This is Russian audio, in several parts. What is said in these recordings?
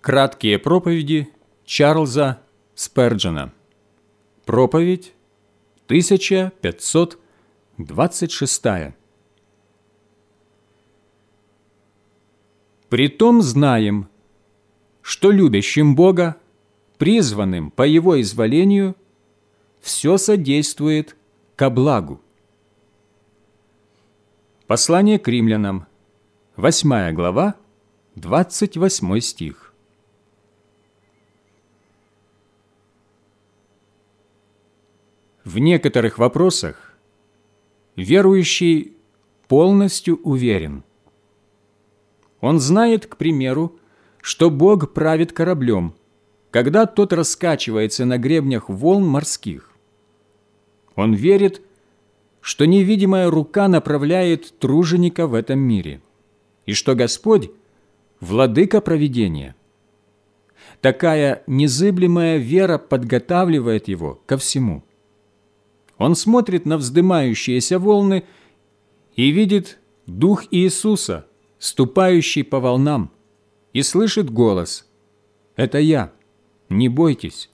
Краткие проповеди Чарльза Сперджена. Проповедь 1526. «Притом знаем, что любящим Бога, призванным по Его изволению, все содействует ко благу». Послание к римлянам, 8 глава, 28 стих. В некоторых вопросах верующий полностью уверен. Он знает, к примеру, что Бог правит кораблем, когда тот раскачивается на гребнях волн морских. Он верит, что невидимая рука направляет труженика в этом мире, и что Господь – владыка провидения. Такая незыблемая вера подготавливает его ко всему. Он смотрит на вздымающиеся волны и видит Дух Иисуса, ступающий по волнам, и слышит голос: «Это я, не бойтесь».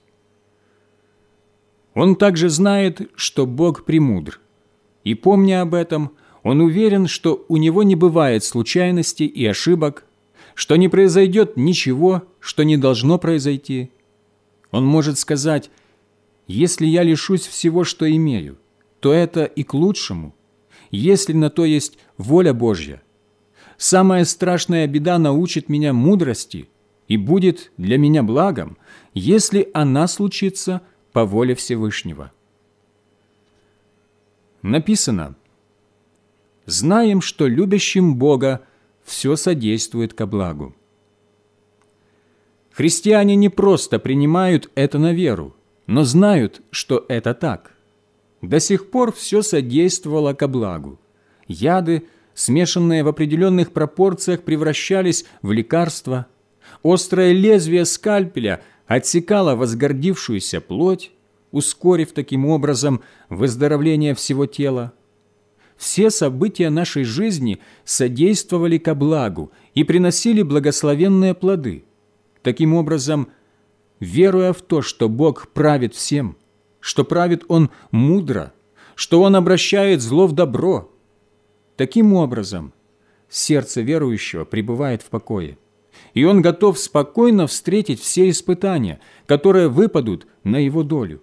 Он также знает, что Бог премудр, и, помня об этом, он уверен, что у него не бывает случайностей и ошибок, что не произойдет ничего, что не должно произойти. Он может сказать: «Если я лишусь всего, что имею, то это и к лучшему, если на то есть воля Божья. Самая страшная беда научит меня мудрости и будет для меня благом, если она случится по воле Всевышнего». Написано: «Знаем, что любящим Бога все содействует ко благу». Христиане не просто принимают это на веру, но знают, что это так. До сих пор все содействовало ко благу. Яды, смешанные в определенных пропорциях, превращались в лекарства. Острое лезвие скальпеля отсекало возгордившуюся плоть, ускорив таким образом выздоровление всего тела. Все события нашей жизни содействовали ко благу и приносили благословенные плоды. Таким образом, веруя в то, что Бог правит всем, что правит Он мудро, что Он обращает зло в добро, таким образом сердце верующего пребывает в покое, и он готов спокойно встретить все испытания, которые выпадут на его долю.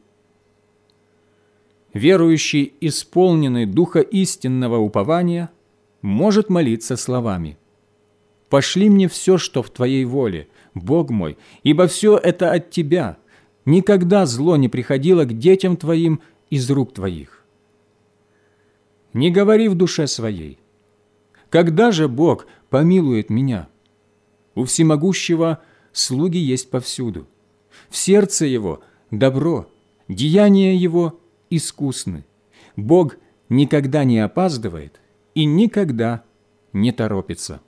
Верующий, исполненный духа истинного упования, может молиться словами: «Пошли мне все, что в Твоей воле, Бог мой, ибо все это от Тебя. Никогда зло не приходило к детям Твоим из рук Твоих». Не говори в душе своей: «Когда же Бог помилует меня?» У Всемогущего слуги есть повсюду. В сердце Его добро, деяния Его искусны. Бог никогда не опаздывает и никогда не торопится.